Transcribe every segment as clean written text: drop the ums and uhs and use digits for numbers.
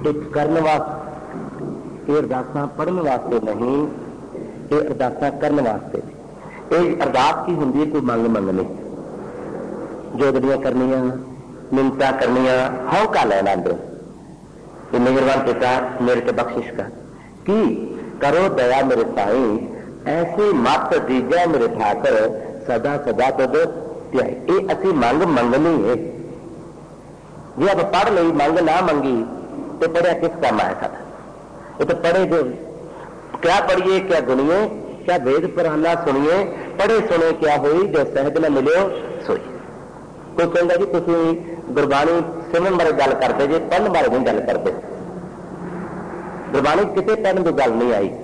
एक करने वास्ते, ये अरदासां पढ़ने वास्ते नहीं, ये अरदासां करने वास्ते। ये अरदास की होंगी है? कोई मंग मंगनी, जोगड़ियां करनियां, मिन्नतां करनियां, हौका लैना अंदरों कि मेहरबान पिता मेरे ते बख्शिश कर, की करो दया मेरे साईं, ऐसी मत दीजा मेरे ठाकर, सदा सदा तुद ध्याई। ये असी मंग मंगनी है। जे आप पढ़ ली मंग ना मंगी तो पढ़िया किस काम आया साਡਾ? ये तो पढ़े जो क्या पढ़िए क्या गुनिए, क्या वेद पुराना सुनिए, पढ़े सुने क्या हुई, जो सहज न मिलो सोई। कोई कहता जी तुम गुरबाणी सिमरन बारे गल करते जे, पढ़ने बारे नहीं गल करते। गुरबाणी किसी पढ़ने की गल नहीं आई,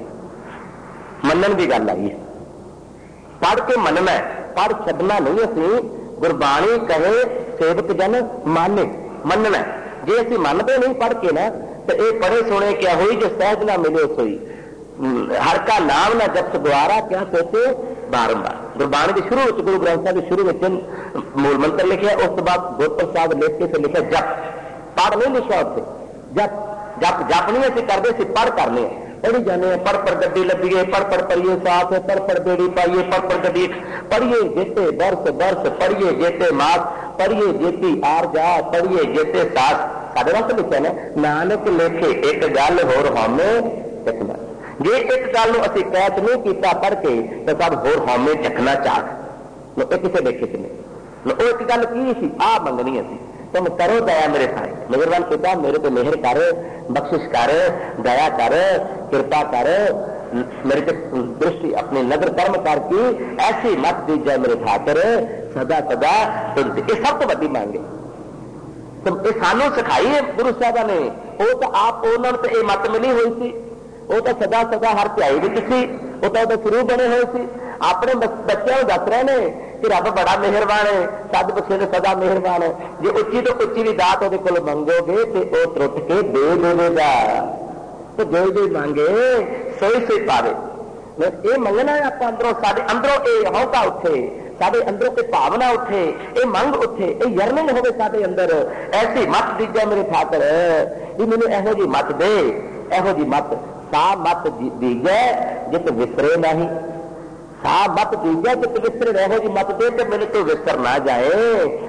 मनन की गल आई है। पढ़ के मनना, पढ़ छड्डना नहीं। असी गुरबाणी कहे सेवक जन माने, मनना। जे असी मनते नहीं पढ़ के ना, तो ये पढ़े सुने क्या हुई, जो सहज ना मिले सोई। हर का नाम ना जप गुआरा, क्या सोचे बारंबार। गुरबाणी के शुरू गुरु ग्रंथ साहिब के शुरू में मूल मंत्र लिखे, उस तो बाद गुरप्रसाद लिख के लिखा जप। पढ़ नहीं लिखा उत्थे, जप। जप जप नहीं असी करते, असी पढ़ करने, पढ़ी जाने। पढ़ पढ़ गड्डी लभीए, पढ़ पढ़ पढ़िए साथ, पढ़ पढ़ बेड़ी पाइए, पढ़ पढ़ गड्डी पढ़िए जेते बरस बरस, पढ़िए जेते मास, पढ़िए जेती आर जा, पढ़िए जेते सास। साढ़े वास्ते लिखा ना, नानक लेखे एक गल होर हौमे चखना। जे एक गल असी कैच नहीं किया पढ़ के, तो सब होर हौमे चखना चाह। ये किसी देखे च नहीं। वो एक गल की सी, आ मंगनी असी, तुम करो दया मेरे साईं, मेहरबान पिता मेरे को मेहर कर, बख्शिश कर, दया कर, कृपा कर, मेरे को दृष्टि अपनी नजर कर्म करके ऐसी मत दीजा मेरे खातर, सदा सदा तुझ। ये सब तो बड़ी मांगे, तो ये सानू सिखाई है गुरु साहब ने। वो तो आप उन्होंने तो ये मत मिली हुई सी, वो तो सदा सदा हर ध्याई विच सी, वो तो शुरू बने हुए सी। अपने बच्चों को दस रहे हैं कि रब बड़ा मेहरबान है, सद बख्शे ने सदा मेहरबान है। जो उच्ची तो उच्ची भी दात वो को मंगोगे तो वह त्रुट के दे देगा। तो जो जो मांगे सोई सोई पावे। ये मंगना है आप अंदरों, साढ़े अंदरों ये हौका उठे, साढ़े अंदरों कोई भावना उठे, ये मंग उठे, ये यरनिंग हो साढ़े अंदर। ऐसी मत दीजा मेरे ठाकर, ये मैंने एहो जी मत दे, एहो जी मत सा मत दीजे जित विसरे नहीं, सा मत दीजे जित विसरे रहो जी मत दे तो मेरे तो विसर ना जाए।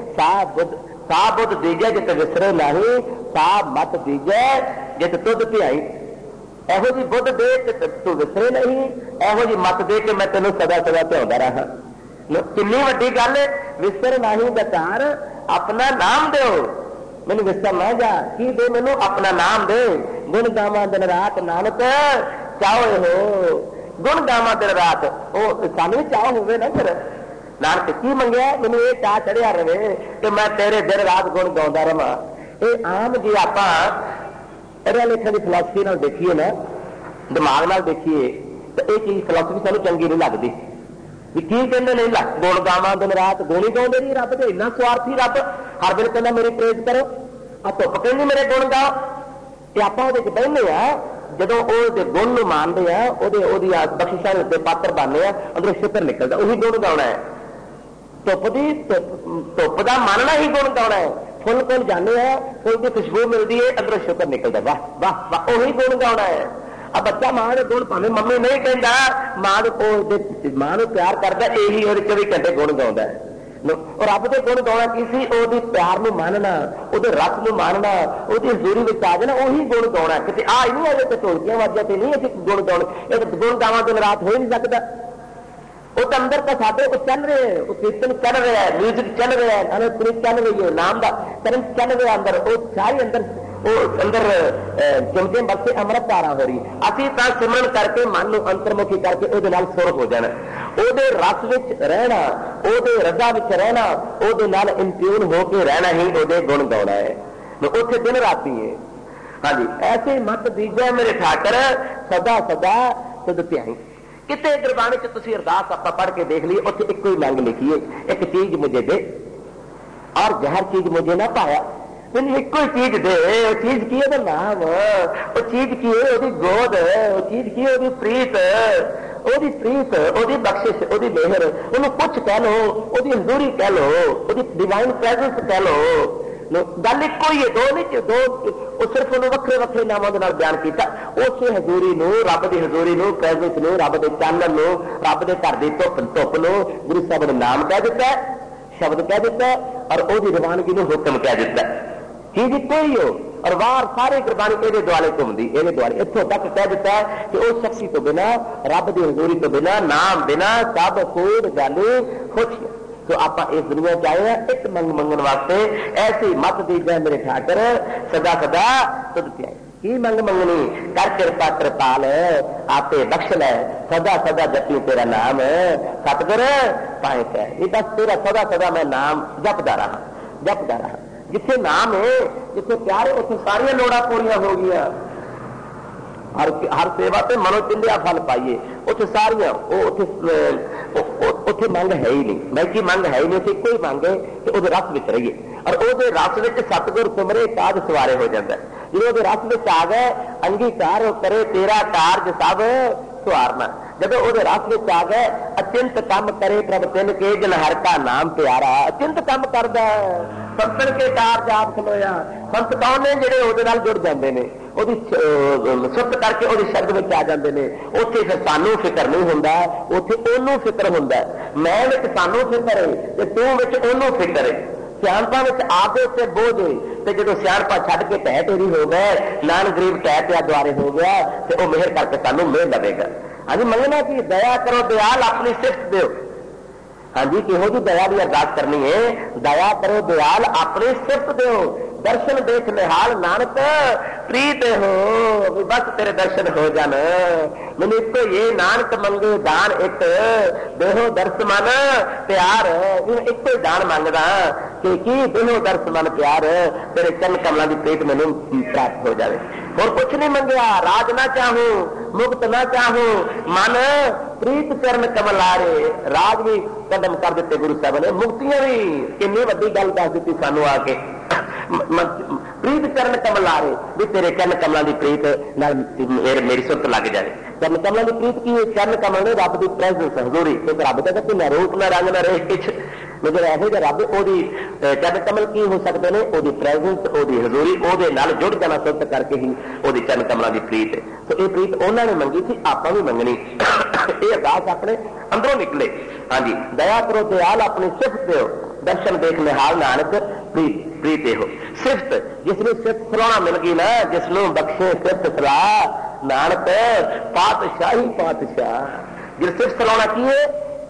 सा बुद्ध दीजे जित विसरे नहीं, सा मत दीजे जित तुद ध्याई। एहो जी बुद्ध दे तू विसरे नहीं, एहो जी मत दे के मैं तेन सदा सदा ध्यादा रहा। किन्नी वड्डी गल है, विसर नहीं बेकार अपना नाम दो, मैनू विसर ना जा, की दे मैनू अपना नाम दे। गुण गावा दिन रात नानक चाहो हो, गुण गावा दिन रात, वो सानू भी चाह होवे ना। फिर नानक की मंगया, मैनू ये चाह चढ़िया रहे कि मैं तेरे दिन रात गुण गाउंदा रहा। ये आम जी आप पढ़िया लिखा की फिलासफी नाल देखिए ना, दिमाग नाल देखिए, तो ये चीज फिलासफी सानू चंगी नहीं लगती। भी की कहते नहीं लग गुण गावा दिन रात, गुण ही गाउंदे नहीं। रब तो इन्ना स्वार्थी, रब हर वेले कहना मेरी प्रेज करो, आ धुप कहनी मेरे गुण गाओ। आप बहने जो गुण मानते हैं, बख्शिशा के पात्र बनने, अंदरों शुक्र निकलता, उही गुण गाना है। धुप का मानना ही गुण गाना है। फुल कोल जाने हैं, फुल की खुशबू मिलती है, अंदरों शुक्र निकलता, वाह वाह वाह, उही गुण गाना है। अब बच्चा मां के गुण भावे मम्मी नहीं कहता, मां को प्यार करता, यही और 24 घंटे गुण गाँव है। और रब के गुण गाना की सी, वो प्यार में मानना, वो रस में मानना, वो हजूरी में आ जाना, उही गुण गाना। किसी आ ही नहीं आए तो ढोलकियां वाजा से नहीं अभी गुण गाने, गुण गावा दिन रात हो ही नहीं सकता। वो तो अंदर तो साढ़े को चल रहे हैं, वो कीर्तन चल रहा है, म्यूजिक चल रहा है, अनंतपुरी चल रही है, नाम का चरण चल रहा है अंदर, वो सारी अंदर चमचे बसे अमृत धारा हो रही। असी तो सिमरन करके मन को अंतर्मुखी करके वो सुर हो जाना, वो रस विच रहना, वो रजा विच रहना, वो इंट्यून होकर रहना ही वो गुण गाना है। उसे दिन राती है। हाँ जी, ऐसे मत दीजा मेरे ठाकर, सदा सदा तुद ध्याई। कितने गुरबाणी च तुसीं अरदास आप पढ़ के देख ली, उत्थे एक ही मंग लिखी है, एक चीज मुझे दे और जहर चीज मुझे ना पाया। मैंने एक ही चीज दे, वो चीज की है नाम, वो चीज की है वो गोद, वो चीज की है वो प्रीत, वो प्रीत, वो बख्शिश, वो मेहर, उन्होंने कुछ कह लो, वो हजूरी कह लो, वो डिवाइन प्रेजेंस कह लो, गल एको ही है, दो नहीं, दो सिर्फ उन्होंने वक्रे वक्रे नामों के बयान किया। उस हजूरी नूं, रब की हजूरी नूं, प्रेजेंस नूं, रब के चानन नूं, रब के घर की धुप नूं गुरु साहब ने नाम कह दिता, शब्द कह दिता और वो रवानगी नूं हुक्म कह दिता। चीज एको ही हो और बाहर सारे गुरबाणी ये दुआले घूमती, ये दुआले इतों तक कह दिता है कि उस शक्ति तो बिना, रब की हजूरी तो बिना, नाम बिना सब कूड़ गाली कुछ। तो आप इस दुनिया च आए हैं एक मंगन वास्ते, ऐसी मत दी जाए मेरे ठाकर सदा सदा तुद प्याए। की मंग मंगनी कर कृपा कृपाल आपे बख्श लै, सदा सदा जपी तेरा नाम सतगुर पाए कह। बस तेरा सदा सदा मैं नाम जपदा रहा, जपदा रहा। जिथे नाम है, जिथे प्यार है, उसे सारिया लोड़ा पूरियां हो गई। हर सेवा से मनो चिंदिया फल पाइए, उसे सारिया उथे मंग है ही नहीं, मैं की मंग है ही नहीं, उसे कोई मंग है कि वो रस में रहिए और वो रस में सतगुर सिमरे काज सवारे हो जाता है। जो रस में आ गए अंगीकार करे तेरा कारज सब सवारना। जब वो रस में आ गए अचिंत काम करे प्रभ तिन के जन हर का नाम प्यारा। अचिंत काम करता संतन के कारज आप खलोया। संत कौन ने जेडे ਉਹਦੇ ਨਾਲ जुड़ जाते हैं, सुत करके वो शब्द में आ जाते हैं। उत्थे फिर सानू फिक्र नहीं होंदा, उत्थे ओनू फिक्र होंदा। मैं विच सानू फिक्र है ते तू विच ओनू फिक्र है। सियाणपा आपे उत्ते बोझ है तो जो सियाणपा छड्ड के टह तेरी हो गए, नान गरीब टह पिया द्वारे हो गया तो वह मेहर करके सानू मेहर लवेगा। हाँ जी, मंगना कि दया करो दयाल अपनी सिफत दो। हाँ जी, किहो जी दया की अरदास करनी है, दया करो दयाल अपनी सिफत दो। दर्शन देख निहाल नानक प्रीत हो, बस तेरे दर्शन हो जान। मैंने एक तो ये नानक मंगे दान एक देहो दर्श मन प्यार। एक तो दान मंगदा कि देहो दर्श मन प्यार, तेरे चरण कमलों की प्रीत मैनू प्राप्त हो जाए। और कुछ नहीं मंगया, राज ना चाहूं मुक्त ना चाहूं मन प्रीत चरण कमलारे। राज भी कदम कर दिते गुरु साहब ने, मुक्तियां भी कितनी वड्डी गल दस दी सानू आके। प्रीत चरण कमलारे भी तेरे चरण कमलों की प्रीत नाल मेरी सुरत लग जाए। चरण कमलों की प्रीत की चरण कमल ने रब की प्रेजेंस हजूरी, एक रब का ना रूप ना रंग ना रेख किछ मगर ऐसे जो रब ओदी चरण कमल की हो सकते हैं, ओदी प्रेजेंस ओदी हजूरी ओदे नाल जुड़ जाना सुरत करके ही ओदी चरण कमलों की प्रीत। तो ये प्रीत उन्होंने मंगी थी, आप भी मंगनी। ये अरदास अपने अंदरों निकले। हाँ जी, दया करो दयाल अपनी सिफत दो, दर्शन देख निहाल नानक प्रीत प्रीत हो। सिफत जिसने सिफत सलाह मिल गई ना, जिसनों बख्शे सिफत सलाह नानक पातशाही पातशाह। जिस सिफत सलाह की है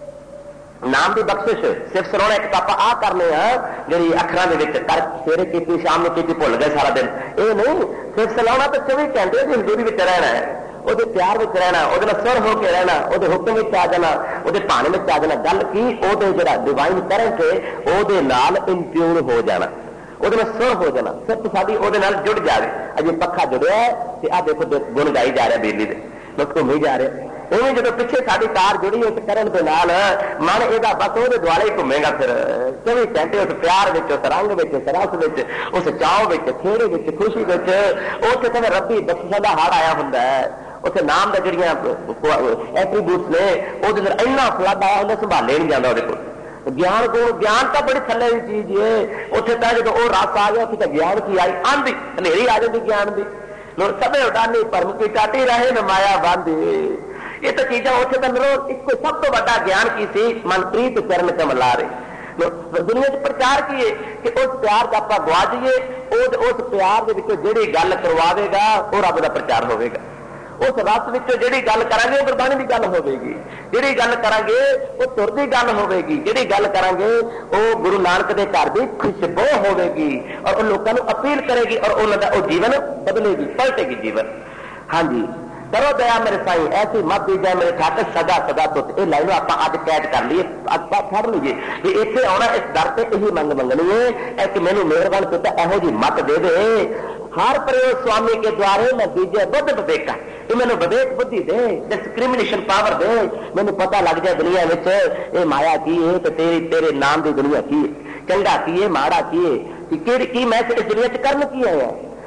नाम की बख्शिश। सिर्फ सलाह एक आप आ करने जी अखरां कर सवेरे की शाम में की भुल गए सारा दिन, ये नहीं। सिर्फ सलाह तो 24 घंटे की हजूरी में रहना है, वो प्यार में रहना, वो सुर होकर रहना, वो हुक्म में आ जाना, वो भाने में आ जाना। गल की वो जो डिवाइन करंट है वो इंप्यूर हो जाना, वो सुर हो जाना, सिर्फ साड़ी वो जुड़ जाए। अजे पखा जुड़िया है आ देखो गुण गाई जा रहा बिजली के घूमी जा रहे। उन्हें जो पिछे साड़ी तार जुड़ी उस करन के नाल मन एदा बस वो दुआले ही घूमेगा फिर 24 घंटे उस प्यार में, उस रंग में, उस रस में, उस चाव में, खेड़े में, खुशी में। उसे कहते रब्बी बख्शिशां दा हाड़ आया हुंदा है। उसे नाम का जड़ियां एट्रीब्यूट्स ने वो इन्ना फ्लड आया होंगे संभाले नहीं जाता वो ज्ञान को। ज्ञान तो बड़ी थले की चीज है। उसे तो जो रस आ गया तो ज्ञान की आई आंधी हनेरी आ जाती ज्ञान की। सबे उडानी भरम की टाटी रहे न माया बांधी। ये तो चीजा उसे तो एक सब तो बड़ा ज्ञान की सी मनप्रीत चरण कमला रहे। दुनिया च प्रचार किए कि उस प्यार का आप गवा जाइए, उस प्यार के जी गल करवाएगा वो रब का प्रचार होगा। उस रस विचों जिहड़ी गल करांगे वो गुरबाणी की गल होगी, जिहड़ी गल करांगे वो तुर की गल होगी, जिहड़ी गल करांगे वो गुरु नानक के घर की खुशबू होगी और उन लोगों को अपील करेगी और उन्होंने जीवन बदलेगी, पलटेगी जीवन। हाँ जी, करो दया मेरे साईं ऐसी मत दी जाए मेरे ठाकर सदा सदा तो। ये लाइन आप अज कैद कर लीए, फड़ लीजिए कि इतने आना इस दर से यही मंग मंगनी है कि मैनू मेहरबान पिता एहो जी मत दे दे। हर प्रयोग स्वामी के द्वारे मैं दीजे बुद्ध विवेका, ये मैंने विवेक बुद्धि दे, डिस्क्रिमिनेशन पावर दे। मैंने पता लग जाए दुनिया में ये माया की है तो तेरे नाम की दुनिया की है, चंगा की है माड़ा की है, कि मैं इस दुनिया च करन की आया।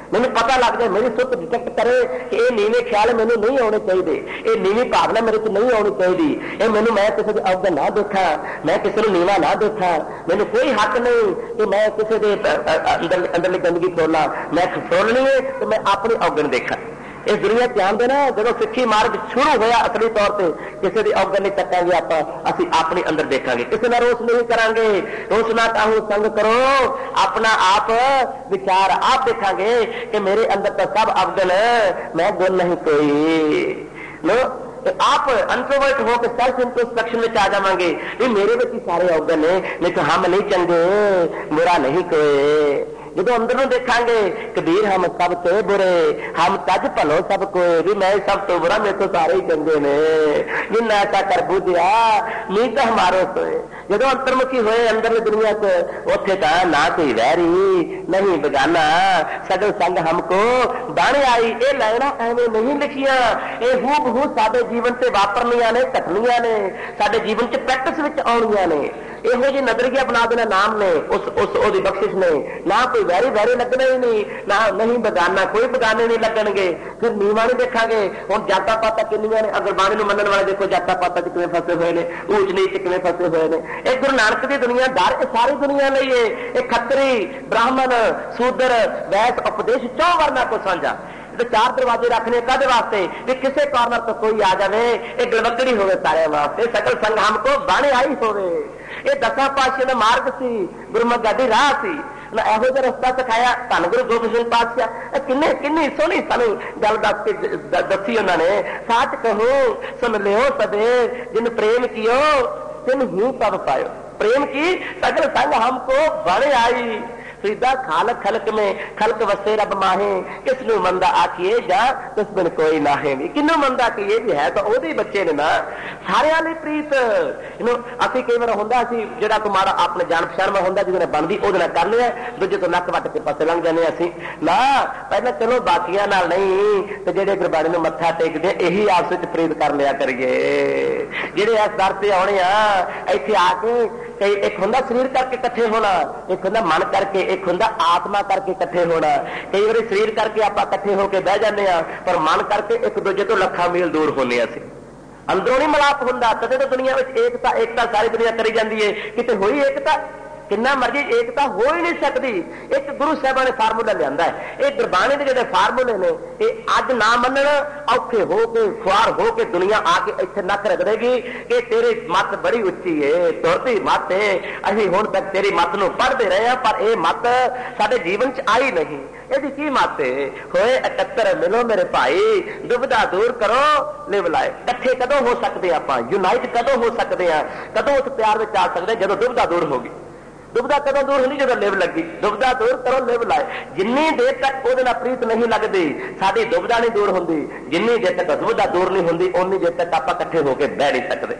मैनू पता लग जाए, मेरी सुत डिटेक्ट करे कि ये नीवे ख्याल मैनू नहीं आने चाहिए, ये नीवी भावना मेरे को नहीं आनी चाहिए, ये मैनू मैं किसी की अवगन ना देखा, मैं किसी को नीवा ना देखा, मैनू कोई हक नहीं कि मैं किसी के अंदरली गंदगी फरोला, मैं फरोलनी है तो मैं अपनी अवगन देखा। इस दुनिया ध्यान देना, जो सिੱਖੀ मार्ग शुरू होया असली तौर पर किसी की अवगन नहीं तकांगे, आप असी अपने अंदर देखांगे, किसी ना रोस नहीं करांगे, रोस ना काहू संग करो, अपना आप विचार आप देखांगे कि मेरे अंदर तो सब अवगन है, मैं गुण नहीं कोई नो। आप इंट्रोवर्ट हो के सेल्फ इंट्रोस्पेक्शन में आ जावांगे, ये मेरे में ही सारे अवगन है, नहीं तो हम नहीं चंगे, बुरा नहीं कोई। जो अंदर देखांगे कबीर हम सब तो बुरे, हम तज भलो सब कोई, भी मैं सब तो बुरा, मेरे तो सारे ही चंगे ने, जिन ऐसा कर बूझिया नी तो हमारो सोए। जो अंतर्मुखी होए अंदर दुनिया को, उथे तो ना कोई वैरी नहीं बेगाना, सगल संग हमको बाणे आई। ये लाइना एवं नहीं लिखिया, ये हूबहू साडे जीवन से वापरनिया ने, घटनिया ने, साडे जीवन च प्रैक्टिस विच आउणिया ने। इहो जी नजरिया बना देना नाम ने, उस बख्शिश ने, ना कोई वैरी वैरी लगना ही नहीं, ना नहीं बेगाना, कोई बेगाने नहीं लगणगे। फिर नीवा नहीं देखा, हुण जाता पाता किन्नियां ने, अगर बाणी नूं मनण वाले देखो जाता पाता च किवें फसे हुए ने, ऊच नीच च किवें फसे हुए ने। ये गुरु नानक की दुनिया दर सारी दुनिया लई है, ये खत्तरी ब्राह्मण सूदर वैस उपदेश 4 वर्णा को साझा। 4 दरवाजे रखने कद वास्ते कि किसी कॉर्नर तो कोई आ जाए, ये गलवकड़ी होवे सारे वास्ते, सकल संग हमको बाणे आई होवे। ये 10 पातशाह का मार्ग सी, गुरमुख गादी राह सी, ਇਹੋ ਜਿਹਾ रस्ता सिखाया धन गुरु गोबिंद सिंह पातशाह। किन्नी सोहनी सानू गल दसी उन्होंने, सच कहो सुन लियो सबे, जिन प्रेम कियो तिन ही पब पायो, प्रेम की सगल संग हमको बड़े आई। सीधा खालक खलक में खलक वसे रब माहे, किसनू मंदा आखिए जा दुश्मन कोई नाहे। भी किनू मंदा कहिए भी है तो ओदे बच्चे ने ना, सारियां लई प्रीत। असीं कई बार हुंदा सी जिहड़ा कोई माड़ा अपने जान पछाण में हुंदा, जिहदे नाल बनदी ओदे नाल कर लिया, दूजे तो नक वट के पासे लंघ जाने असीं ना। पहले चलो बाकियां नाल नहीं ते जिहड़े गुरबाणी नूं मत्था टेकदे यही आपस विच प्रीत कर लिया करिए। जिहड़े इस दर ते आउणे आ इत्थे आके, कई एक हुंदा शरीर करके इकट्ठे होना, एक हुंदा मन करके, एक हुंदा आत्मा करके इकट्ठे होना। कई बार शरीर करके आप इकट्ठे होकर बह जाते हैं, पर मन करके एक दूजे तो लखा मील दूर होने असीं। अंदरों नहीं मिलाप होंदा, कदे तो दुनिया में एकता सारी दुनिया करी जाती है, किते होई एकता, किन्ना मर्जी एकता हो ही नहीं सकती। एक गुरु साहब ने फार्मूला लिया है, ये गुरबाणी के जो फार्मूले ने, ये अज ना मनन औखे हो के खुआर हो के दुनिया आके इत्थे नक रख देगी कि तेरी मत बड़ी उच्ची है, तुरती मत है, असीं हुण तक तेरी मत नूं पढ़ते रहे हैं, पर यह मत साडे जीवन च आई नहीं। यदि की मत है होए एकत्र मिलो मेरे भाई, दुविधा दूर करो लिव लाए। इकट्ठे कदों हो सकते आप, यूनाइट कदों हो सकते हैं, कदों उस प्यार में आ सकते हैं, जदों दुविधा दूर होगी। दुविधा कदों दूर होनी, जो लिव लगी। दुविधा दूर करो लिव लाए। जिन्नी देर तक वो प्रीत नहीं लगती, साड़ी दुविधा नहीं दूर होंगी, जिन्नी देर तक दुविधा दूर नहीं होंगी, उन्नी देर तक आप इकट्ठे होकर बह नहीं सकते।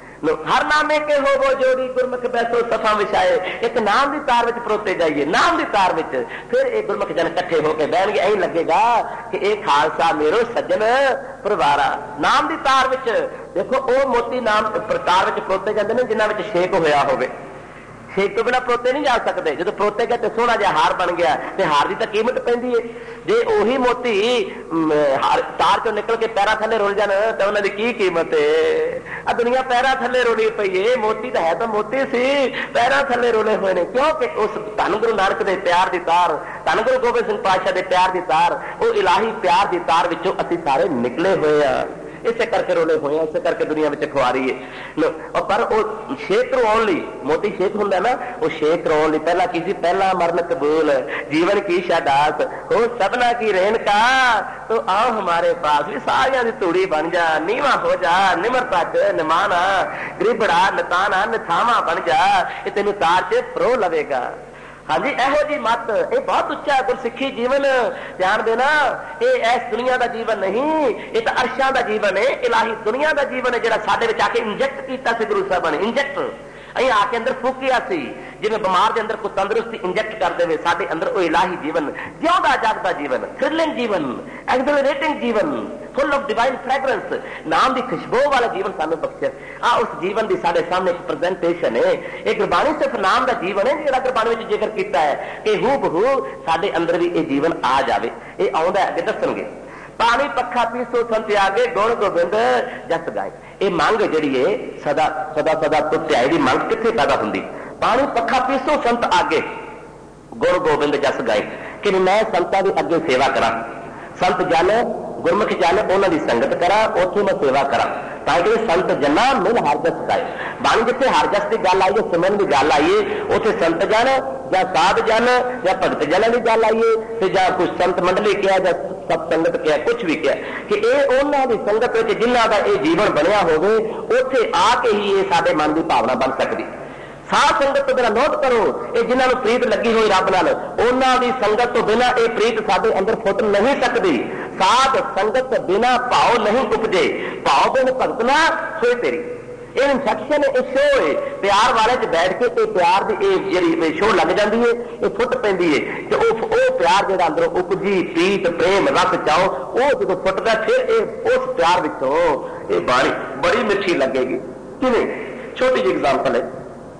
हर नामे के हो वो जोड़ी गुरमुख बैसो सफा विछाए। एक नाम की तार में परोते जाइए, नाम की तार में फिर एक गुरमुख जन इकट्ठे होकर बहन, यही लगेगा कि एक खालसा मेरो सज्जन परिवारा। नाम की तार में देखो वो मोती नाम तार में परोते जाते हैं जिन्होंने शेक होया होवे। शेक तो बिना परोते नहीं जा सकते। जो परोते गए तो सोहना जिहा हार बन गया, तो हार की तो कीमत पैंदी है। जे उही मोती तार चो निकल के पैरों थले रुल जान तो उन्होंने की कीमत है। आ दुनिया पैरों थले रुली पई है, मोती तो है तो मोती सी, पैरों थले रुले हुए ने। क्योंकि उस धन गुरु नानक के प्यार की तार, धन गुरु गोबिंद सिंह पातशाह के प्यार की तार, वो इलाही प्यार की तार विचों असीं सारे निकले हुए हैं। इसे करके रोले हुए हैं, इसे करके दुनिया में खुआरी है। पर वो शेक करवाने लई, मोती शेक होंदा ना, वो शेक करवाने लई पहला की सी, पहला मरण कबूल जीवन की शादास हो सबना की रेन का, तो आओ हमारे पास भी सारियां दी तूड़ी बन जा, नीवा हो जा, निमरता च निमाना, गरीबड़ा नताना निथावा बन जा, ये तेनू तार च परो लवेगा। हाँ जी, एहो जी मत, ये बहुत उच्चा गुरसिੱਖੀ जीवन। ध्यान देना, ये इस दुनिया का जीवन नहीं, ये तो अरशां का जीवन है, इलाही दुनिया का जीवन है, जिहड़ा साडे विच आके इंजैक्ट कीता सी गुरु साहब ने। इंजैक्ट ਅਸੀਂ ਆ ਕੇ ਅੰਦਰ ਫੂਕਿਆ ਸੀ, ਜਿਵੇਂ ਬਿਮਾਰ ਦੇ ਅੰਦਰ ਕੋਈ ਤੰਦਰੁਸਤੀ ਇੰਜੈਕਟ ਕਰ ਦੇਵੇ, ਸਾਡੇ ਅੰਦਰ ਉਹ ਇਲਾਹੀ ਜੀਵਨ, ਜਿਉਂਦਾ ਜਾਗਦਾ ਜੀਵਨ, ਥ੍ਰਿਲਿੰਗ ਜੀਵਨ, ਐਗਜ਼ਲਰੇਟਿੰਗ ਜੀਵਨ, ਫੁੱਲ ਆਫ ਡਿਵਾਈਨ ਫ੍ਰੈਗਰੈਂਸ, ਨਾਮ ਦੀ ਖੁਸ਼ਬੂ ਵਾਲਾ ਜੀਵਨ ਸਾਨੂੰ ਬਖਸ਼ਿਆ। ਆ ਉਸ ਜੀਵਨ ਦੀ ਸਾਡੇ ਸਾਹਮਣੇ ਇੱਕ ਪ੍ਰੈਜ਼ੈਂਟੇਸ਼ਨ ਹੈ। ਇਹ ਗੁਰਬਾਣੀ ਸਿਰਫ ਨਾਮ ਦਾ ਜੀਵਨ ਹੈ ਜਿਹੜਾ ਗੁਰਬਾਣੀ ਵਿੱਚ ਜ਼ਿਕਰ ਕੀਤਾ ਹੈ ਕਿ ਹੂ ਬਹੂ ਸਾਡੇ ਅੰਦਰ ਵੀ ਇਹ ਜੀਵਨ ਆ ਜਾਵੇ। ਇਹ ਆਉਂਦਾ ਅੱਗੇ ਦੱਸਣਗੇ। ਪਾਣੀ ਪੱਖਾ ਪੀਸੋ ਸੰਤ ਆਗੇ, ਗੁਣ ਗੋਬਿੰਦ ਜਸ ਗਾਏ। ਇਹ ਮੰਗ ਜਿਹੜੀ ਹੈ ਸਦਾ ਸਦਾ ਸਦਾ ਤੋਂ ਧਿਆਏ ਦੀ ਮੰਗ ਕਿੱਥੇ ਪੈਦਾ ਹੁੰਦੀ? ਪਾਣੀ ਪੱਖਾ ਪੀਸੋ ਸੰਤ ਆਗੇ, ਗੁਣ ਗੋਬਿੰਦ ਜਸ ਗਾਏ, ਕਿ ਮੈਂ ਸੰਤਾਂ ਦੀ ਅੱਗੇ ਸੇਵਾ ਕਰਾਂ, ਸੰਤ ਜਨ ਗੁਰਮੁਖ ਜਨ ਉਹਨਾਂ ਦੀ ਸੰਗਤ ਕਰਾਂ, ਉੱਥੇ ਮੈਂ ਸੇਵਾ ਕਰਾਂ ਤਾਂ ਕਿ ਸੰਤ ਜਨਾਂ ਮਿਲ ਹਰ ਜਸ ਗਾਏ। ਬਾਣੀ ਜਿੱਥੇ ਹਰ ਜਸ ਦੀ ਗੱਲ ਆਈ ਹੈ, ਸਿਮਰਨ ਦੀ ਗੱਲ ਆਈ ਹੈ, ਉੱਥੇ ਸੰਤ ਜਨ ਜਾਂ ਸਾਧ ਜਨ ਜਾਂ ਭਗਤ ਜਨਾਂ ਦੀ ਗੱਲ ਆਈ ਹੈ, ਤੇ ਜਾਂ ਕੁਝ ਸੰਤ ਮੰਡਲੀ ਕਿਹਾ ਜਾਂ ਸਤ ਸੰਗਤ ਕਿਹਾ, ਕੁਝ ਵੀ ਕਿਹਾ, ਕਿ ਇਹ ਉਹਨਾਂ ਦੀ ਸੰਗਤ ਵਿੱਚ ਜਿਨ੍ਹਾਂ ਦਾ ਇਹ ਜੀਵਨ ਬਣਿਆ ਹੋਵੇ, ਉੱਥੇ ਆ ਕੇ ਹੀ ਇਹ ਸਾਡੇ ਮਨ ਦੀ ਭਾਵਨਾ ਬਣ ਸਕਦੀ। ਸਾਧ ਸੰਗਤ ਤੋਂ ਬਿਨਾਂ ਨੋਟ ਕਰੋ, ਇਹ ਜਿਨ੍ਹਾਂ ਨੂੰ ਪ੍ਰੀਤ ਲੱਗੀ ਹੋਈ ਰੱਬ ਨਾਲ, ਉਹਨਾਂ ਦੀ ਸੰਗਤ ਤੋਂ ਬਿਨਾਂ ਇਹ ਪ੍ਰੀਤ ਸਾਡੇ ਅੰਦਰ ਫੁੱਟ ਨਹੀਂ ਸਕਦੀ। ਸਾਧ ਸੰਗਤ ਬਿਨਾਂ ਭਾਵ ਨਹੀਂ ਉਪਜੇ, ਭਾਵ ਬਿਨ ਭਗਤ ਨਾ ਸੋਏ ਤੇਰੀ। ਇਹ ਇਨਫੈਕਸ਼ਨ, ਇਹ ਸ਼ੋਅ ਹੈ, ਪਿਆਰ ਵਾਲੇ 'ਚ ਬੈਠ ਕੇ ਇਹ ਪਿਆਰ ਦੀ ਇਹ ਜਿਹੜੀ ਸ਼ੋਅ ਲੱਗ ਜਾਂਦੀ ਹੈ, ਇਹ ਫੁੱਟ ਪੈਂਦੀ ਹੈ, ਤੇ ਉਹ ਪਿਆਰ ਜਿਹੜਾ ਅੰਦਰੋਂ ਉਪਜੀ ਪ੍ਰੀਤ ਪ੍ਰੇਮ ਰਸ ਚਾਓ, ਉਹ ਜਦੋਂ ਫੁੱਟਦਾ ਫਿਰ ਇਹ ਉਸ ਪਿਆਰ ਵਿੱਚੋਂ ਇਹ ਬਾਣੀ ਬੜੀ ਮਿੱਠੀ ਲੱਗੇਗੀ। ਕਿਵੇਂ? ਛੋਟੀ ਜਿਹੀ ਐਗਜ਼ਾਮਪਲ ਹੈ।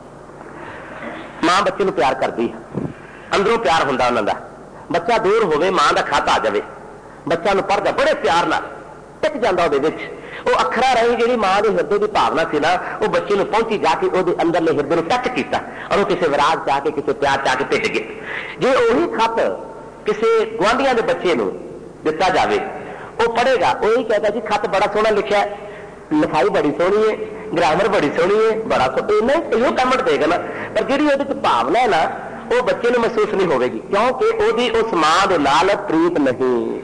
ਮਾਂ ਬੱਚੇ ਨੂੰ ਪਿਆਰ ਕਰਦੀ, ਅੰਦਰੋਂ ਪਿਆਰ ਹੁੰਦਾ ਉਹਨਾਂ ਦਾ। ਬੱਚਾ ਦੂਰ ਹੋਵੇ, ਮਾਂ ਦਾ ਖਤ ਆ ਜਾਵੇ, ਬੱਚਾ ਨੂੰ ਪੜ੍ਹਦਾ ਬੜੇ ਪਿਆਰ ਨਾਲ, ਟਿਕ ਜਾਂਦਾ ਉਹਦੇ ਵਿੱਚ। ਉਹ ਅੱਖਰਾਂ ਰਾਹੀਂ ਜਿਹੜੀ ਮਾਂ ਦੇ ਹਿਰਦੇ ਦੀ ਭਾਵਨਾ ਸੀ ਨਾ, ਉਹ ਬੱਚੇ ਨੂੰ ਪਹੁੰਚੀ, ਜਾ ਕੇ ਉਹਦੇ ਅੰਦਰਲੇ ਹਿਰਦੇ ਨੂੰ ਟੱਚ ਕੀਤਾ, ਔਰ ਉਹ ਕਿਸੇ ਵਿਰਾਗ ਜਾ ਕੇ, ਕਿਸੇ ਪਿਆਰ ਜਾ ਕੇ ਭਿੱਜ ਗਏ। ਜੇ ਉਹੀ ਖਤ ਕਿਸੇ ਗੁਆਂਢੀਆਂ ਦੇ ਬੱਚੇ ਨੂੰ ਦਿੱਤਾ ਜਾਵੇ, ਉਹ ਪੜ੍ਹੇਗਾ, ਉਹ ਇਹੀ ਕਹਿੰਦਾ ਜੀ ਖਤ ਬੜਾ ਸੋਹਣਾ ਲਿਖਿਆ, ਲਿਖਾਈ ਬੜੀ ਸੋਹਣੀ ਹੈ, ਗ੍ਰਾਮਰ ਬੜੀ ਸੋਹਣੀ ਹੈ, ਬੜਾ ਸੋਹਣਾ, ਇਹੋ ਕਮੈਂਟ ਦੇਗਾ ਨਾ। ਪਰ ਜਿਹੜੀ ਉਹਦੇ ਚ ਭਾਵਨਾ ਹੈ ਨਾ, ਉਹ ਬੱਚੇ ਨੂੰ ਮਹਿਸੂਸ ਨਹੀਂ ਹੋਵੇਗੀ, ਕਿਉਂਕਿ ਉਹਦੀ ਉਸ ਮਾਂ ਦੇ ਨਾਲ ਪ੍ਰੀਤ ਨਹੀਂ।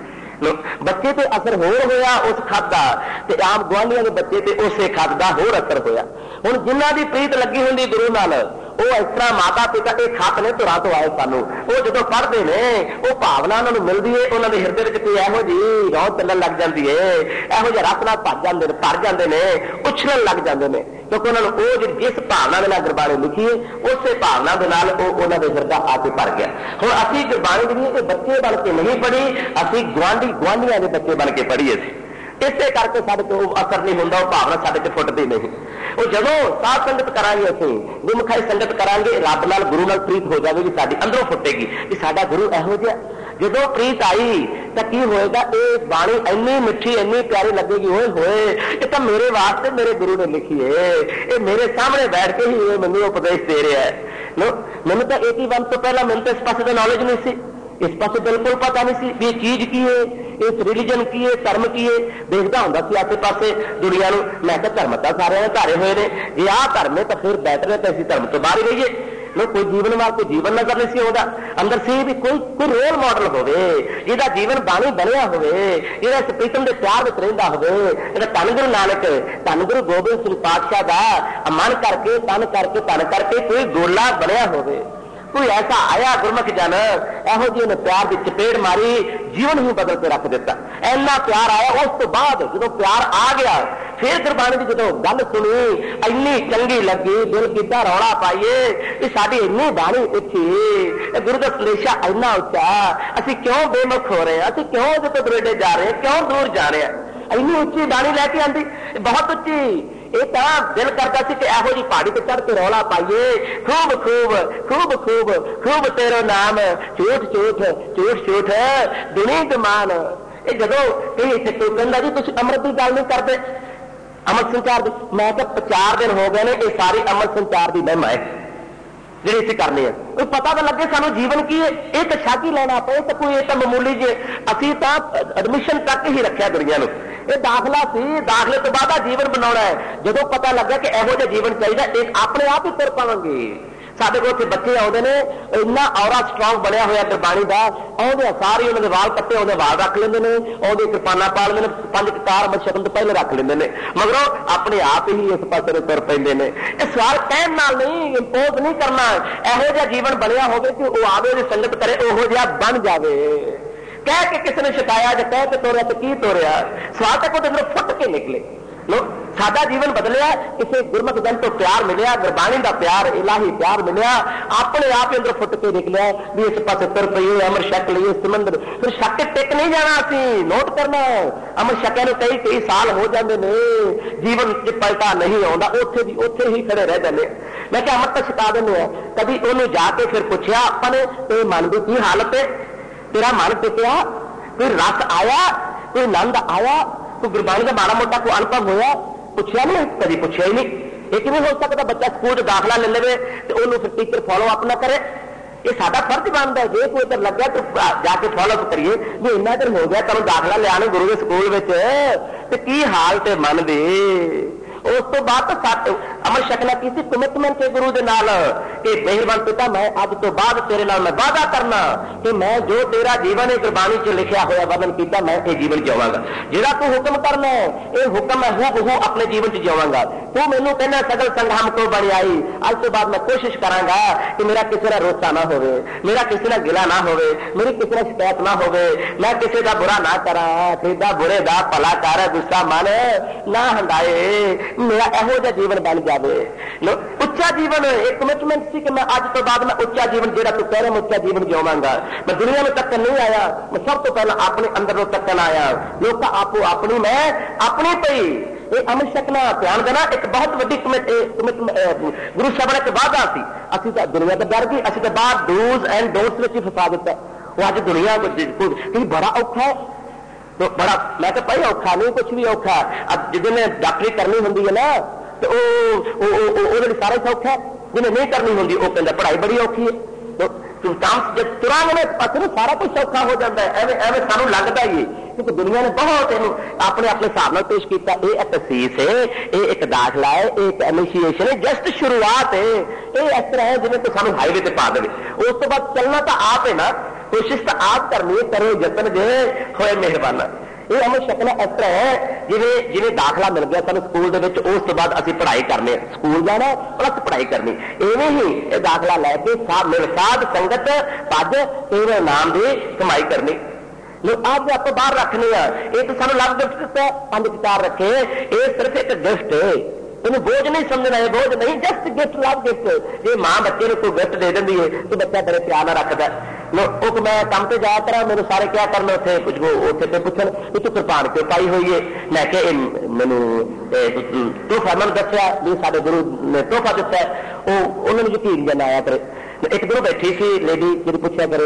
ਬੱਚੇ ਤੇ ਅਸਰ ਹੋਰ ਹੋਇਆ ਉਸ ਖਤ ਦਾ, ਤੇ ਆਮ ਗੁਆਂਢੀਆਂ ਦੇ ਬੱਚੇ ਤੇ ਉਸੇ ਖਤ ਦਾ ਹੋਰ ਅਸਰ ਹੋਇਆ। ਹੁਣ ਜਿਨ੍ਹਾਂ ਦੀ ਪ੍ਰੀਤ ਲੱਗੀ ਹੁੰਦੀ ਗੁਰੂ ਨਾਲ, ਉਹ ਇਸ ਤਰ੍ਹਾਂ ਮਾਤਾ ਪਿਤਾ ਇਹ ਖਤ ਨੇ ਧੁਰਾਂ ਤੋਂ ਆਏ ਸਾਨੂੰ, ਉਹ ਜਦੋਂ ਪੜ੍ਹਦੇ ਨੇ ਉਹ ਭਾਵਨਾ ਉਹਨਾਂ ਨੂੰ ਮਿਲਦੀ ਹੈ, ਉਹਨਾਂ ਦੇ ਹਿਰਦੇ ਵਿੱਚ ਕੋਈ ਇਹੋ ਜਿਹੀ ਰੌਂ ਚੱਲਣ ਲੱਗ ਜਾਂਦੀ ਹੈ, ਇਹੋ ਜਿਹਾ ਰਸ ਨਾਲ ਭਰ ਜਾਂਦੇ ਨੇ, ਉਛਲਣ ਲੱਗ ਜਾਂਦੇ ਨੇ, ਕਿਉਂਕਿ ਉਹਨਾਂ ਨੂੰ ਉਹ ਜਿਹੜੀ ਜਿਸ ਭਾਵਨਾ ਦੇ ਨਾਲ ਗੁਰਬਾਣੀ ਲਿਖੀ ਹੈ, ਉਸੇ ਭਾਵਨਾ ਦੇ ਨਾਲ ਉਹ ਉਹਨਾਂ ਦੇ ਹਿਰਦਾ ਆ ਕੇ ਭਰ ਗਿਆ। ਹੁਣ ਅਸੀਂ ਗੁਰਬਾਣੀ ਜਿਹੜੀ ਇਹ ਬੱਚੇ ਬਣ ਕੇ ਨਹੀਂ ਪੜ੍ਹੀ, ਅਸੀਂ ਗੁਆਂਢੀਆਂ ਦੇ ਬੱਚੇ ਬਣ ਕੇ ਪੜ੍ਹੀਏ ਸੀ। ਇਸੇ ਕਰਕੇ ਸਾਡੇ ਤੋਂ ਉਹ ਅਸਰ ਨਹੀਂ ਹੁੰਦਾ, ਉਹ ਭਾਵਨਾ ਸਾਡੇ ਤੇ ਫੁੱਟਦੀ ਨਹੀਂ। ਉਹ ਜਦੋਂ ਸਾਧ ਸੰਗਤ ਕਰਾਂਗੇ, ਅਸੀਂ ਗੁਰਮੁਖਾਈ ਸੰਗਤ ਕਰਾਂਗੇ, ਰੱਬ ਨਾਲ ਗੁਰੂ ਨਾਲ ਪ੍ਰੀਤ ਹੋ ਜਾਵੇਗੀ, ਸਾਡੀ ਅੰਦਰੋਂ ਫੁੱਟੇਗੀ ਕਿ ਸਾਡਾ ਗੁਰੂ ਇਹੋ ਜਿਹਾ। ਜਦੋਂ ਪ੍ਰੀਤ ਆਈ ਤਾਂ ਕੀ ਹੋਏਗਾ? ਇਹ ਬਾਣੀ ਇੰਨੀ ਮਿੱਠੀ, ਇੰਨੀ ਪਿਆਰੀ ਲੱਗੇਗੀ, ਹੋਏ ਹੋਏ ਇਹ ਤਾਂ ਮੇਰੇ ਵਾਸਤੇ ਮੇਰੇ ਗੁਰੂ ਨੇ ਲਿਖੀ ਹੈ, ਇਹ ਮੇਰੇ ਸਾਹਮਣੇ ਬੈਠ ਕੇ ਹੀ ਇਹ ਮੈਨੂੰ ਉਪਦੇਸ਼ ਦੇ ਰਿਹਾ ਹੈ। ਮੈਨੂੰ ਤਾਂ 81 ਤੋਂ ਪਹਿਲਾਂ ਮੈਨੂੰ ਤਾਂ ਇਸ ਪਾਸੇ ਦਾ ਨੌਲੇਜ ਨਹੀਂ ਸੀ, ਇਸ ਪਾਸੇ ਬਿਲਕੁਲ ਪਤਾ ਨਹੀਂ ਸੀ ਵੀ ਇਹ ਚੀਜ਼ ਕੀ ਹੈ, ਇਸ ਰਿਲੀਜਨ ਕੀ ਹੈ, ਧਰਮ ਕੀ ਹੈ। ਦੇਖਦਾ ਹੁੰਦਾ ਸੀ ਆਸੇ ਪਾਸੇ ਦੁਨੀਆ ਨੂੰ, ਮੈਂ ਕਿਹਾ ਧਰਮ ਤਾਂ ਸਾਰਿਆਂ ਨੇ ਧਾਰੇ ਹੋਏ ਨੇ, ਜੇ ਆਹ ਧਰਮ ਨੇ ਤਾਂ ਫਿਰ ਬੈਟਰ ਹੈ ਤਾਂ ਅਸੀਂ ਧਰਮ ਤੋਂ ਬਾਹਰ ਹੀ ਰਹੀਏ। ਕੋਈ ਜੀਵਨ ਵਾਲ ਕੋਈ ਜੀਵਨ ਨਜ਼ਰ ਨਹੀਂ ਸੀ ਆਉਂਦਾ ਅੰਦਰ ਸੀ ਵੀ ਕੋਈ ਰੋਲ ਮਾਡਲ ਹੋਵੇ, ਜਿਹਦਾ ਜੀਵਨ ਬਾਣੀ ਬਣਿਆ ਹੋਵੇ, ਜਿਹੜਾ ਇਸ ਪ੍ਰੀਤਮ ਦੇ ਪਿਆਰ ਵਿੱਚ ਰਹਿੰਦਾ ਹੋਵੇ, ਜਿਹੜਾ ਧੰਨ ਗੁਰੂ ਨਾਨਕ, ਧੰਨ ਗੁਰੂ ਗੋਬਿੰਦ ਸਿੰਘ ਪਾਤਸ਼ਾਹ ਦਾ ਮਨ ਕਰਕੇ ਤਨ ਕਰਕੇ ਕੋਈ ਗੋਲਾ ਬਣਿਆ ਹੋਵੇ। ਕੋਈ ਐਸਾ ਆਇਆ ਗੁਰਮੁਖ ਜਨ, ਇਹੋ ਜਿਹੇ ਨੇ ਪਿਆਰ ਦੀ ਚਪੇੜ ਮਾਰੀ, ਜੀਵਨ ਹੀ ਬਦਲ ਕੇ ਰੱਖ ਦਿੱਤਾ। ਇੰਨਾ ਪਿਆਰ ਆਇਆ। ਉਸ ਤੋਂ ਬਾਅਦ ਜਦੋਂ ਪਿਆਰ ਆ ਗਿਆ, ਫਿਰ ਗੁਰਬਾਣੀ ਦੀ ਜਦੋਂ ਗੱਲ ਸੁਣੀ, ਇੰਨੀ ਚੰਗੀ ਲੱਗੀ, ਦਿਲ ਕੀਤਾ ਰੌਲਾ ਪਾਈਏ, ਇਹ ਸਾਡੀ ਇੰਨੀ ਬਾਣੀ ਉੱਚੀ, ਇਹ ਗੁਰੂ ਦਾ ਸੰਦੇਸ਼ਾ ਇੰਨਾ ਉੱਚਾ, ਅਸੀਂ ਕਿਉਂ ਬੇਮੁਖ ਹੋ ਰਹੇ ਹਾਂ, ਅਸੀਂ ਕਿਉਂ ਇਹਦੇ ਤੋਂ ਦੁਰੇਡੇ ਜਾ ਰਹੇ ਹਾਂ, ਕਿਉਂ ਦੂਰ ਜਾ ਰਹੇ ਹਾਂ। ਇੰਨੀ ਉੱਚੀ ਬਾਣੀ ਲੈ ਕੇ ਆਂਦੀ, ਬਹੁਤ ਉੱਚੀ। ਇਹ ਤਾਂ ਦਿਲ ਕਰਦਾ ਸੀ ਕਿ ਇਹੋ ਜਿਹੀ ਪਹਾੜੀ ਤੇ ਚੜ੍ਹ ਕੇ ਰੌਲਾ ਪਾਈਏ, ਖੂਬ ਖੂਬ ਖੂਬ ਖੂਬ ਖੂਬ ਤੇਰਾ ਨਾਮ, ਝੂਠ ਝੂਠ ਝੂਠ ਝੂਠ ਦੁਨੀ ਦਮਾਨ। ਇਹ ਜਦੋਂ ਕਈ ਇੱਥੇ ਕੋਈ ਕਹਿੰਦਾ ਜੀ ਤੁਸੀਂ ਅੰਮ੍ਰਿਤ ਦੀ ਗੱਲ ਨਹੀਂ ਕਰਦੇ, ਅੰਮ੍ਰਿਤ ਸੰਚਾਰ ਦੀ, ਮੈਂ ਕਿਹਾ 4 ਦਿਨ ਹੋ ਗਏ ਨੇ, ਇਹ ਸਾਰੀ ਅੰਮ੍ਰਿਤ ਸੰਚਾਰ ਦੀ ਮਹਿਮਾ ਹੈ ਜਿਹੜੀ ਅਸੀਂ ਕਰਨੀ ਹੈ। ਕੋਈ ਪਤਾ ਤਾਂ ਲੱਗੇ ਸਾਨੂੰ ਜੀਵਨ ਕੀ ਹੈ। ਇਹ ਤਾਂ ਛਾਤੀ ਲੈਣਾ ਪਏ ਤਾਂ ਕੋਈ, ਇਹ ਤਾਂ ਮਾਮੂਲੀ ਜੇ, ਅਸੀਂ ਤਾਂ ਐਡਮਿਸ਼ਨ ਤੱਕ ਹੀ ਰੱਖਿਆ ਦੁਨੀਆ ਨੂੰ, ਇਹ ਦਾਖਲਾ ਸੀ, ਦਾਖਲੇ ਤੋਂ ਬਾਅਦ ਆ ਜੀਵਨ ਬਣਾਉਣਾ ਹੈ। ਜਦੋਂ ਪਤਾ ਲੱਗਾ ਕਿ ਇਹੋ ਜਿਹਾ ਜੀਵਨ ਚਾਹੀਦਾ, ਇਹ ਆਪਣੇ ਆਪ ਹੀ ਤੁਰ ਪਾਵਾਂਗੇ। ਸਾਡੇ ਕੋਲ ਉੱਥੇ ਬੱਚੇ ਆਉਂਦੇ ਨੇ, ਇੰਨਾ ਔਰਾ ਸਟਰੋਂਗ ਬਣਿਆ ਹੋਇਆ ਗੁਰਬਾਣੀ ਦਾ, ਆਉਂਦੇ ਸਾਰੇ ਉਹਨਾਂ ਦੇ ਵਾਲ ਕੱਟੇ ਆਉਂਦੇ, ਵਾਲ ਰੱਖ ਲੈਂਦੇ ਨੇ, ਆਉਂਦੇ ਕਿਰਪਾਨਾਂ ਪਾ ਲੈਂਦੇ ਨੇ, 5 ਕਕਾਰ ਅਮਰ ਸ਼ਕਲ ਤੋਂ ਪਹਿਲੇ ਰੱਖ ਲੈਂਦੇ ਨੇ, ਮਗਰੋਂ ਆਪਣੇ ਆਪ ਹੀ ਇਸ ਪਾਸੇ ਨੂੰ ਤੁਰ ਪੈਂਦੇ ਨੇ। ਇਹ ਸਵਾਲ ਕਹਿਣ ਨਾਲ ਨਹੀਂ, ਇੰਪੋਜ਼ ਨਹੀਂ ਕਰਨਾ। ਇਹੋ ਜਿਹਾ ਜੀਵਨ ਬਣਿਆ ਹੋਵੇ ਕਿ ਉਹ ਆਵੇ, ਉਹਦੀ ਸੰਗਤ ਕਰੇ, ਉਹੋ ਜਿਹਾ ਬਣ ਜਾਵੇ। ਕਹਿ ਕੇ ਕਿਸੇ ਨੇ ਸ਼ਿਕਾਇਆ ਜਾਂ ਕਹਿ ਕੇ ਤੋਰਿਆ ਤੇ ਕੀ ਤੋਰਿਆ, ਸਵਾਲ ਤੱਕ ਉਹਦੇ ਅੰਦਰੋਂ ਫੁੱਟ ਕੇ ਨਿਕਲੇ। साडा जीवन बदलिया किसी गुरमुख जन तो प्यार मिलिया, गुरबाणी का प्यार, इलाही प्यार मिलिया, अपने आप ही अंदर फुट के निकलिया भी इस पास तुर पईए, अमर छक लीए समंदर। फिर छक के टिक नहीं जाना, असीं नोट करना अमर छकिया नूं कई कई साल हो जाते ने, जीवन च पलटा नहीं आता, उत्थे ही खड़े रह जाते। मैं क्या अमृत छका दें, कभी उन्होंने जाके फिर पूछया अपने तेरे मन की की हालत है, तेरा मन टिकया, कोई रस आया, कोई आनंद आया, कोई गुरबाणी का माड़ा मोटा कोई अनुभव होया? पूछया नहीं, कभी पूछया ही नहीं। एक नहीं हो सकता बच्चा स्कूल दाखला ले ले तो उन्होंने फिर टीचर फॉलो अप ना करे। ये साडा फर्ज बनता है, जो कोई इधर लग गया तो जाके फॉलो अप करिए भी इन्ना दिन हो गया तुम दाखला लिया गुरु के स्कूल में, तो की हालत है मन की। उस तो बाद तो अमर शक्ला की कमिटमेंट है गुरु के नाल कि मेहरबान पिता मैं अज तो बाद तेरे नाल मैं वादा करना कि मैं जो तेरा जीवन है गुरबाणी च लिखा होया वर्णन किया मैं ये जीवन जिवांगा, जिहड़ा तू हुक्म करना है ये हुक्म मैं हूबहू अपने जीवन च जिवांगा। तू मैनू कहना सगल संग हमको बड़ी आई, अज तो बाद मैं कोशिश करांगा कि मेरा किसी का रोसा ना होवे, मेरा किसी का गिला ना होवे, मेरी किसी का शिकायत ना होवे, मैं किसी का बुरा ना करा, किसी बुरे का भला कर, गुस्सा मन ना हंडाए, मेरा एहो जिहा जीवन बन जाए। उच्चा जीवन एक कमिटमेंट सी कि मैं अज तो बाद मैं उच्चा जीवन जिहड़ा तू कह रहा मैं उच्चा जीवन जिवांगा। मैं दुनिया में तक्कन नहीं आया, मैं सब तो पहला अपने अंदर में तक्कन आया, लोग आपो अपनी मैं अपनी पई। ये अमर छकना ध्यान देना एक बहुत वड्डी गुरु साहब ने वादा सी, असीं तां दुनिया तो डर गई, असीं तां बाहर डूज एंड डोंट्स में ही फसा दिता। वो अज दुनिया कोई बड़ा औखा है तो बड़ा, मैं तो भाई औखा नहीं कुछ भी औखा। अब जिन्हें डॉक्टरी करनी होंगी है ना तो सारा सौखा है, जिन्हें नहीं करनी होंगी वो कहता पढ़ाई बड़ी औखी है। तो काम जब तुरांगे पास ना सारा कुछ सौखा हो जाता है। एवं एवं सानू लगता ही है क्योंकि दुनिया ने बहुत अपने अपने हिसाब से पेश किया। ये एक तसीस है, ये एक दाखला है, एक इनिशिएशन है, जस्ट शुरुआत है। ये इस तरह है जिन्हें तो सानू हाईवे से पा दे, उस तो बाद चलना तो आप है ना, कोशिश तो आप करनी है, करो जतन जे होए मेहरबाना। ये अमर छकना इस तरह है जिवें जिवें दाखला मिल गया सानू स्कूल दे विच, उस तो बाद असीं पढ़ाई करनी, स्कूल जाना प्लस पढ़ाई करनी। इवें ही ये दाखला लैके साध संगत पद तेरे नाम की कमाई करनी। लोग आप आप बाहर रखने ये तो सानू लव गिफ्ट दिता, 5 किताब रखे, ये सिर्फ एक गिफ्ट है, इन्हें बोझ नहीं समझना है, बोझ नहीं, जस्ट गिफ्ट लव गिफ्ट। जे मां बच्चे को कोई गिफ्ट दे दी है तो बच्चा बड़े प्यार ना रखता है। मैं काम से जाया करा, मेरे सारे क्या करना उसे कुछ उसे पूछन भी तू कृपान क्यों पाई हुई है। मैं मैनू तोहफा मैंने दसिया भी साडे गुरु ने तोहफा दिता है, उन्होंने यकीन जन आया करे। एक गुरु बैठी सी लेडी जी पूछा करे,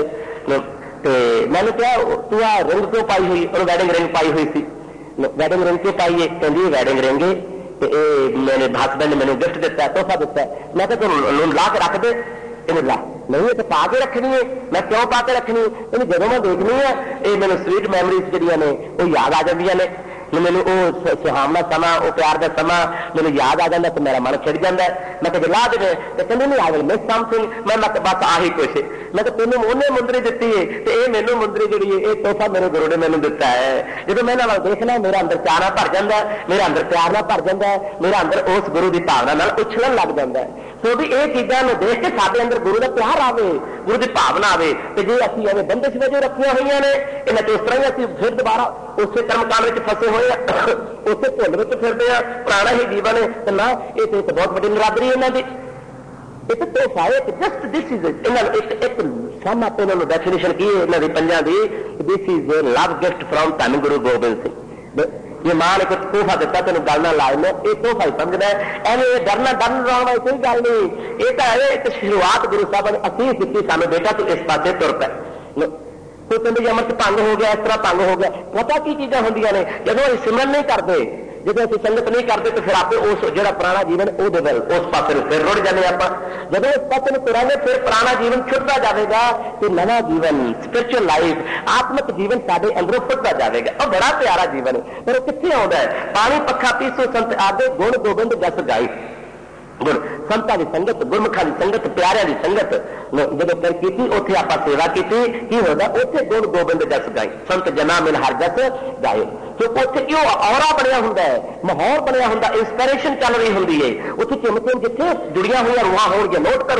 मैंने क्या तू आ रिंग क्यों पाई हुई, और वैडिंग रिंग पाई हुई सी। वैडिंग रिंग क्यों पाई है, कहती वैडिंग रिंग मेरे हसबैंड ने मैंने गिफ्ट दिता है, तोहफा दिता है। मैं तो ला के रख दे, ला नहीं तो पा के रखनी है। मैं क्यों पा के रखनी, जो मैं देखनी है ये मैंने स्वीट मैमरीज जड़ियां ने वो याद आ जांदियां ने, मैनू सुहावना समा वो प्यार का समा मैनू याद आ जाता तो मेरा मन खिड़ जाता है। मैं कभी ला दे तो कहते नहीं आ गई मिस समथिंग, मैं बस आही कुछ मैं तो तेन उन्हें मुंदरी दी है तो ये मैनू मुंदरी जी है, ये तोहफा मेरे गुरु ने मैनू दिता है। जो मैं इन्होंने देखना मेरा अंदर चाह भर जाता है, मेरा अंदर प्यार ना भर जाता है, मेरा अंदर उस गुरु की भावना उछलन लग जाता है। तो भी ये चीज़ों देख के साडे अंदर गुरु का प्यार आवे, गुरु की भावना आवे। तो जे असीं एवं बंदिश वजों रखिया हुई ने इन्हें तो उस तरह ही असीं फिर दोबारा उस कर्मकांड में फसे हुए उस भुल में फिरते हैं, पुराना ही जीवन है तो ना। ये तो बहुत बड़ी निरादरी इन्हों की, एक तोहफा है, जस्ट दिस इज एक सम आप इन्होंने डेफिनेशन की है इन्होंने पंजां दी, this is a love gift from Dhan Guru Gobind Singh. ये मां ने कुछ तोहफा दिता तेन गल ना लाए में, ये तोहफा ही समझना है, एवं डरना डरन लाने वाली कोई गल नहीं। ये तो है एक शुरुआत गुरु साहब ने असीस दी सानू, बेटा तू इस पासे तुर पै। कोई कहते जी अमृत भंग हो गया, इस तरह भंग हो गया, पता की चीज़ां होंदियां ने जदों असीं सिमरन नहीं करते, जो असं संगत नहीं करते तो फिर आपे उस जो पुराना जीवन उस पास फिर रुड़ जाने आप। जब इस पास तुरांगे फिर पुराना जीवन छुटता जाएगा तो नवा जीवन स्पिरिचुअल लाइफ आत्मिक जीवन साडे अंदरों फुटता जाएगा। और बड़ा प्यारा जीवन है, पर कितने आता है। पानी पखा पीसो संत आदे गुण गोबिंद जस गाई, गुण संतां की संगत, गुरमुखां की संगत, प्यारियां की संगत जो फिर की उत्थे आपां सेवा की होगा, उत्थे गुण गोबिंद जस गाई, संत जना मिल हर जस गाए। तो उत्थे क्यों औरा बनया हुंदा है, माहौल बनया हुंदा, इंस्पिरेशन चल रही हुंदी है, उत्थे चिम चिम जिथे जुड़िया हुई रूहां होणगियां। नोट करो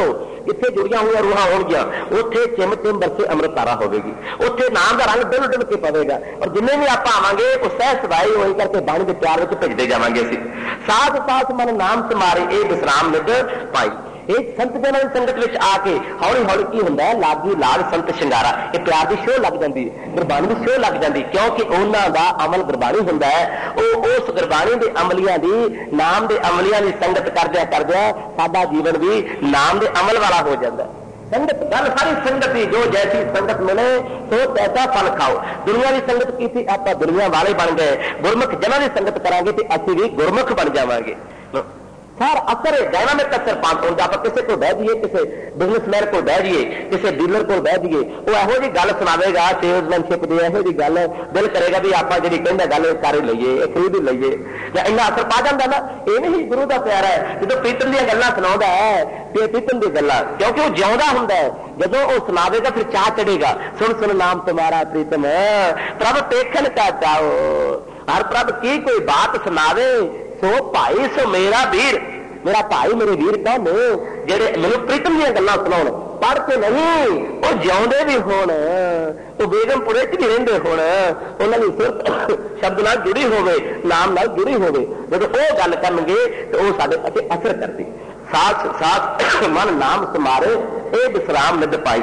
इत्थे जुड़ियां हुई रूहां होणगियां, उत्थे चिम चिम बरसे अमृत धारा होगी, उत्थे नाम का रंग डुल डुल के पवेगा। और जिन्हें भी आप आवांगे उस सह सदाई होई करके बाणी के प्यार में भिजते जावांगे। असीं साथ साथ मन नाम समारे ये विश्राम निध पाई। ये संत जनां की संगत में आके हौली हौली की होंदा है, लागी लाल संत शिंगारा, ये प्यार की शोह लग जाती है, गुरबाणी की शोह लग जाती, क्योंकि उन्हां दा अमल गुरबाणी हुंदा है। उस गुरबाणी के अमलियां दी नाम के अमलियां की संगत करदिया साडा जीवन भी नाम के अमल वाला हो जाता है। संगत गल सारी संगत ही, जो जैसी संगत मिले तो ऐसा फल खाओ। दुनिया की संगत की थी, आप दुनिया वाले बन गए, गुरमुख जनां की संगत करांगे तो असीं भी गुरमुख बन जावांगे। सार असर है, डायनामिक असर पास हो जाए। किसी को बह जाइए, किसी बिजनेसमैन को बह जाइए, किसी डीलर को बह जाइए, वो यहो जी गल सुनावेगा सेल्समैनशिप की, यहो जी गल दिल करेगा भी आप जी कहता गल कर ही लीए, खरीद ही लीए, या इन्ना असर पा जाता ना। ये नहीं गुरु का प्यार है जो प्रीतम दी गल्लां सुनाउंदा है, प्रीतम दी गल्लां, क्योंकि वो जिउंदा हुंदा है। जदों वो सुनावेगा फिर चाह चढ़ेगा, सुन सुन नाम तुम्हारा प्रीतम प्रभ देखन का चाहो, हर प्रभ की कोई बात सुनावे सो भाई सो मेरा वीर। मेरा भाई मेरे वीर कौन ने जेड़े मैनू प्रीतम दी गल्लां सुनाउण, पढ़ के नहीं, वो जिउंदे भी होण, वो बेगमपुरे च भी रहिंदे होण, उन्हां दी सुरत शब्द नाल जुड़ी होवे, नाम नाल जुड़ी होवे। जदों वो गल करनगे तो वो साडे ते असर करदी। साथ साथ मन नाम समारे ये विश्राम निध पाई।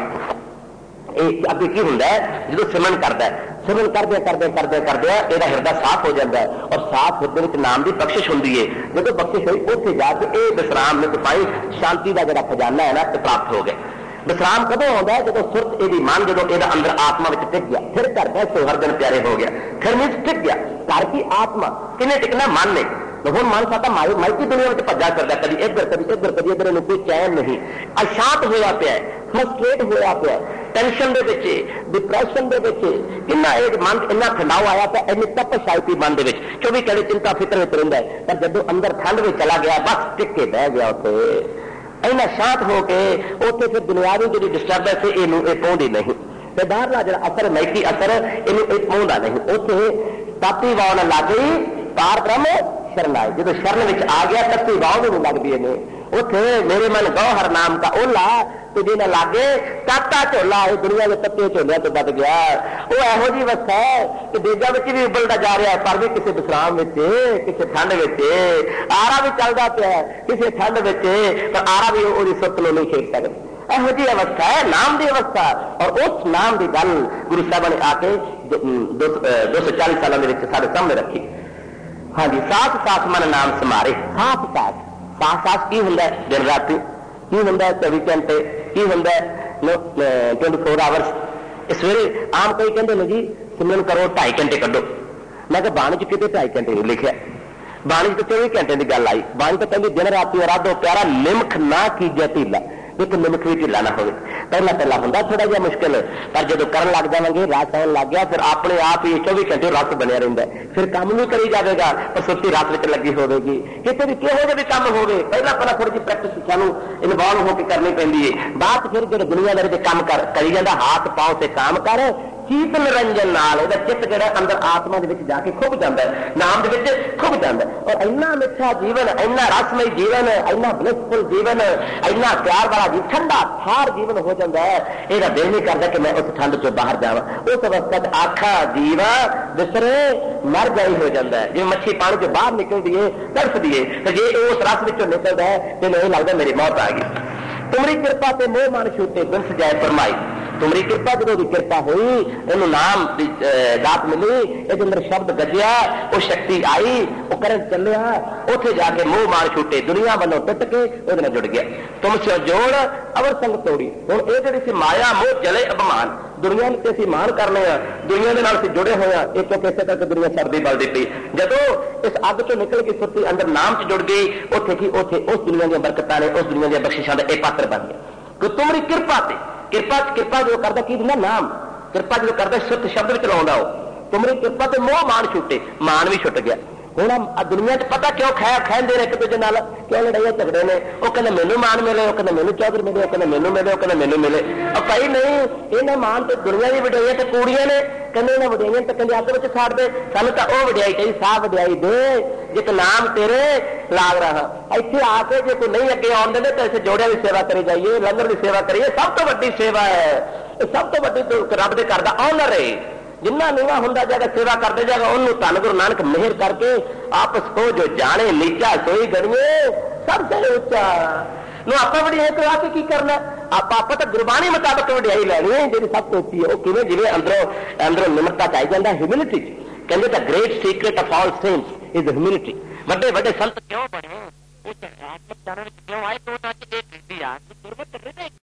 अगे की होंदा है जो सिमरन करता है, सिमरन करदे करदे करदे करदे ਇਹਦਾ ਹਿਰਦਾ साफ हो जाता है, और साफ ਹਿਰਦੇ ਵਿੱਚ नाम की बख्शिश होंदी है। जो बख्शिश हुई उत्थे जाके ये विश्राम निध पाई, शांति का जो खजाना है ना प्राप्त हो गया। विश्राम कदों आता है जो सुरत यदि मन जो अंदर आत्मा में टिक गया, फिर घर का सौहरदन प्यारे हो गया, फिर मीन टिक गया घर की आत्मा। किने टिकना? मन ने। हुण मन साडा माइकी दुनिया में भज्जा करता, कभी इधर कभी इधर कभी इधर, कोई चैन नहीं, अशांत होया पिया, फ्रस्ट्रेट होया पिया, टेंशन दे विच, डिप्रैशन दे विच, किन्ना एक मन इन्ना ठंडाव आया पिया, इन्नी तपश आई पई मन दे विच, 24 घंटे चिंता फिक्र में रहिंदा है। पर जदों अंदर ठंड में चला गया, बस टिक के बह गया उत्थे, इन्ना शांत होके उत्थे फिर दुनियावी जी डिस्टर्बेंस इनू पहुंचती नहीं, ते बाहरला जिहड़ा असर मैकी असर इनू पहुंचता नहीं। उत्थे ताती वाउण लग गई, पार ब्रह्म शरण आए। जो शरण में आ गया तत्ती वाव भी लगती है, उथे मेरे मन गौहर नाम का ओला तुझे न लागे, ताता झोला है दुनिया के तत्ते झोलिया तो बच गया। वो यहो जी अवस्था है कि देगा भी उबलता जा रहा है, पर भी किसी विश्राम में, किसी ठंड में, आरा भी चलता पाया किसी ठंड में, पर आरा भी वो सुरत लो नहीं खेल सकता। यहो जी अवस्था है नाम की अवस्था। और उस नाम की गल गुरु साहब ने आके 240 साल साढ़े सामने रखी। हाँ जी, साथ साथ मन नाम समारे, साथ साथ साथ साथ की होंदा है दिन राती, की होंदा है 24 घंटे, की होंदा है 24 आवर्स। सवेरे आम कई कहते हैं जी सिमरन करो 2.5 घंटे कड्डो, मैं कहा बाणी च किते 2.5 घंटे नहीं लिखा, बाणी च 24 घंटे की गल आई। बाणी तो कहती दिन राती आराधो प्यारा निमख ना कीजे ढीला, एक निमख भी ढीला ना हो। पहला पहला होंदा थोड़ा जिहा मुश्किल, पर जो करन लग जावांगे, रस आउण लग गया, फिर अपने आप ही 24 घंटे रस बनया रहिंदा है। फिर काम भी करी जाएगा, पर सुरती रस विच लगी होगी, किते भी किहो जिहा भी काम होवे, पहला पहला थोड़ी जी प्रैक्टिस सानू इनवॉल्व होकर करनी पैंदी है। बाद फिर जो दुनियादारी दे काम करी जांदा, हाथ पांव से काम कर, चीत निरंजन नाल इहदा चित्त जिहड़ा अंदर आत्मा दे विच जाके खुब जांदा है, नाम दे विच खुब जांदा है। और इन्ना मिठा जीवन, इन्ना रसमय जीवन, इन्ना ब्लिसफुल जीवन, इन्ना प्यार वाला जी ठंडा थार जीवन हो जाता है, यह दिल नहीं करता कि मैं उस ठंड चो बाहर जावा। उस अवस्था आखा जीवा विसरे मर जाई हो जाता है, जिवें मच्छी पानी चो बाहर निकलती है तड़फदी है, तो जे उस रस विचों निकलता है तो नहीं लगता मेरी मौत आ गई। तुमरी कृपा से मोह मन छूटे बिन सजाए फरमाई। तुमरी कृपा जो कृपा हुई, इन्हों नाम दात मिली, ये अंदर शब्द गजया, वो शक्ति आई, वो करंट चलिया, उथे जाके मोह मान छूटे, दुनिया वालों टुट के वो जुड़ गया। तुम से जोड़ अवर संग तोड़ी। हुण ये जी माया मोह जले अभिमान, दुनिया में असीं मान करने, दुनिया के नाल असीं जुड़े हुए हैं, एक किसे करके दुनिया सर्दी बलदी पई। जदों इस अग चों निकल के सुरती अंदर नाम च जुड़ गई, उथे की उथे उस दुनिया दी बरकतां ने, उस दुनिया दी बख्शिशां दा एक पात्र बन गया। कि तुमरी कृपा ते कृपा जो करता की दिंदा नाम, कृपा जो करता सुरत शब्द विच लाउंदा, तुमरी कृपा ते मोह मान छुटे, मान भी छुट गया। हुण दुनिया च पता क्यों खाएंदे ने एक दूजे नाल, क्यों लड़ाइयां झगड़े ने, वो कहंदे मैनू मान मिले, वो कहंदे मैनू चौधरी मिले, वो कहंदे मैनू मिले, वो कहंदे मैनू मिले। और भाई नहीं, इन्हें मान तो दुनिया की वड्याइयां ते कूड़ियां ने, कहंदे इन्हां वड्याइयां ते कहंदे अग विच साड़ दे, सानू तां ओह वड्याई चाहिए, साह वड्याई दे जित नाम तेरे लाग रहा। इत्थे आके जो कोई नहीं अगे आउण दिंदे तो इस जोड़ियां की सेवा करी जाइए, लंगर की सेवा करिए। सब तो वड्डी सेवा है, सब तो वड्डी तो रब दे घर दा ऑनर है। जिन्ना नीवा हुंदा जाएगा सेवा करते जाएगा उन्होंने धन गुरु नानक मेहर करके आपस को जो जाने नीचा सोई गड़िए सबसे ऊंचा नो आप वड्याई को आके की करना। आप तो गुरबाणी मुताबिक वड्याई लैनी है जी सब तो उची है। किवें जिवें अंदरों निमरता चाही जाता ह्यूमिलिटी। कहते the great secret of all saints is humility. वड्डे वड्डे संत क्यों बने, क्यों आए तो